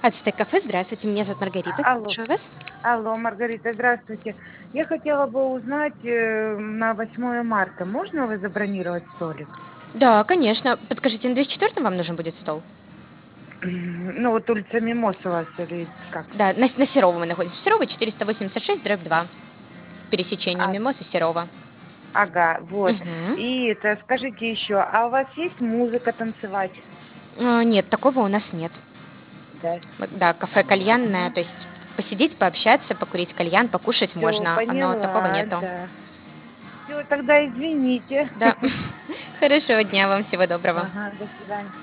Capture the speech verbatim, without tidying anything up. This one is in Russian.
Ацтек кафе, здравствуйте, меня зовут Маргарита, Алло, слушаю вас. алло, Маргарита, здравствуйте. Я хотела бы узнать, э, на восьмое марта можно вы забронировать столик? Да, конечно. Подскажите, на двести четвёртом вам нужен будет стол? Ну, вот улица Мимосова или как? Да, на, С- на Серова мы находимся. Серова четыреста восемьдесят шесть, дробь два. Пересечение А, Мимоз и Серова. ага, вот. Мгм. И это, скажите еще, а у вас есть музыка танцевать? А, нет, такого у нас нет. Да. Вот, да, кафе кальянное, Ага. то есть посидеть, пообщаться, покурить кальян, покушать Все, можно, но такого поняла, нету. да. Все, тогда извините. Да. Хорошего дня вам, всего доброго. Ага, до свидания.